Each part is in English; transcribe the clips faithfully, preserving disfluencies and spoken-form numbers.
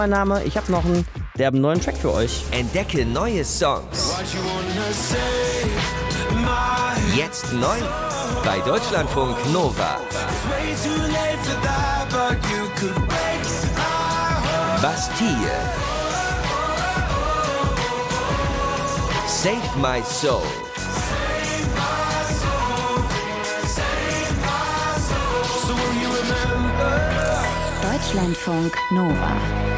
Mein Name, ich habe noch einen derben neuen Track für euch. Entdecke neue Songs. Jetzt neu bei Deutschlandfunk Nova. Bastille. Save My Soul. Deutschlandfunk Nova.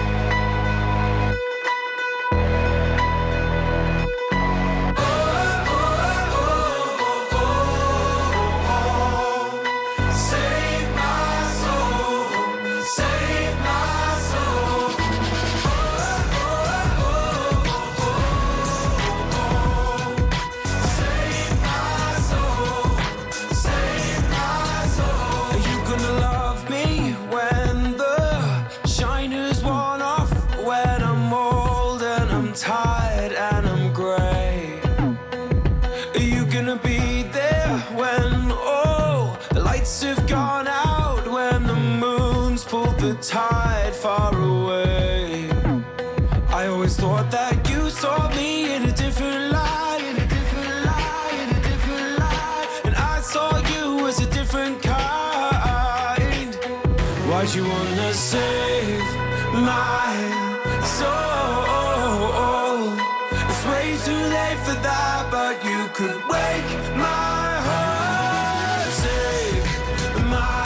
Tide far away. I always thought that you saw me in a different light, in a different light, in a different light, and I saw you as a different kind. Why'd you wanna save my soul? It's way too late for that, but you could wake my heart, save my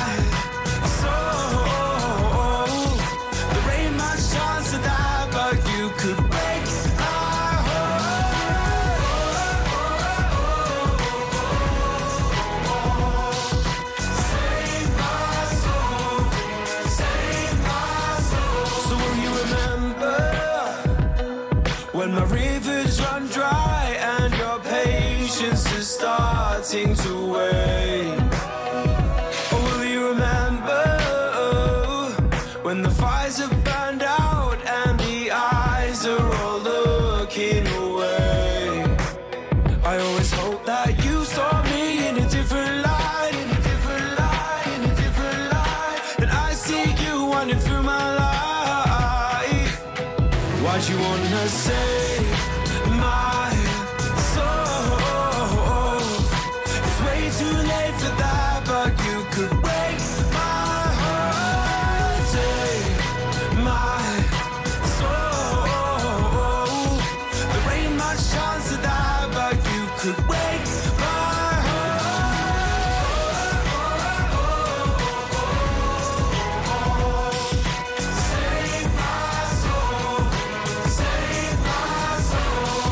when my rivers run dry and your patience is starting to wane. Or will you remember when the fires have burned out and the eyes are all looking away? I always hope that you saw me in a different light, in a different light, in a different light, and I see you wandering through my life. Why'd you wanna save my soul? It's way too late for that, but you could wake my heart, save my soul. There ain't much chance of that, but you could wake my heart. Save my soul. Save my soul.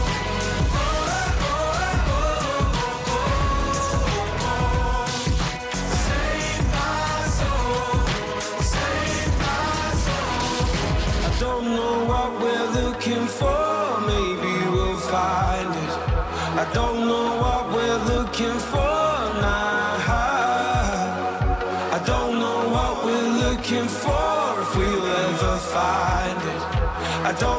Save my soul. Save my soul. I don't know what we're looking for. Maybe we'll find it. I don't know what we're looking for now. I don't know what we're looking for, if we'll ever find it. I don't